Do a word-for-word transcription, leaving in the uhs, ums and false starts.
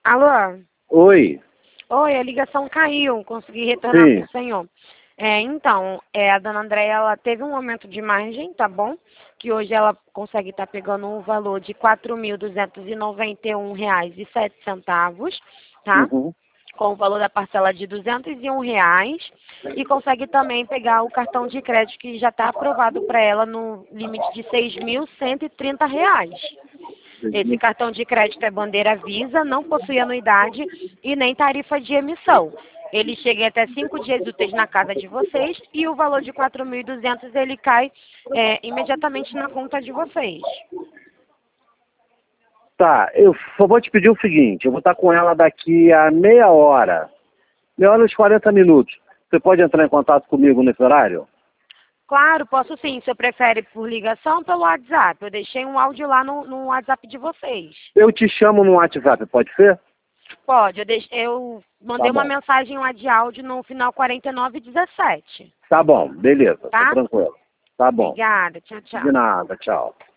Alô? Oi. Oi, a ligação caiu, consegui retornar Sim. para o senhor. É, então, é, a dona Andréia, ela teve um aumento de margem, tá bom? Que hoje ela consegue estar pegando um valor de quatro mil duzentos e noventa e um reais e sete centavos, tá? Uhum. Com o valor da parcela de duzentos e um reais, e consegue também pegar o cartão de crédito que já está aprovado para ela no limite de seis mil cento e trinta reais. Esse cartão de crédito é bandeira Visa, não possui anuidade e nem tarifa de emissão. Ele chega em até cinco dias úteis na casa de vocês e o valor de quatro mil e duzentos ele cai é, imediatamente na conta de vocês. Tá, eu só vou te pedir o seguinte, eu vou estar com ela daqui a meia hora, meia hora e quarenta minutos. Você pode entrar em contato comigo nesse horário? Claro, posso sim. Você prefere por ligação ou pelo WhatsApp? Eu deixei um áudio lá no, no WhatsApp de vocês. Eu te chamo no WhatsApp, pode ser? Pode, eu, deixei, eu mandei Tá uma bom. mensagem lá de áudio no final quarenta e nove dezessete. Tá bom, beleza, tá Tá? tranquilo. Tá bom. Obrigada, tchau, tchau. De nada, tchau.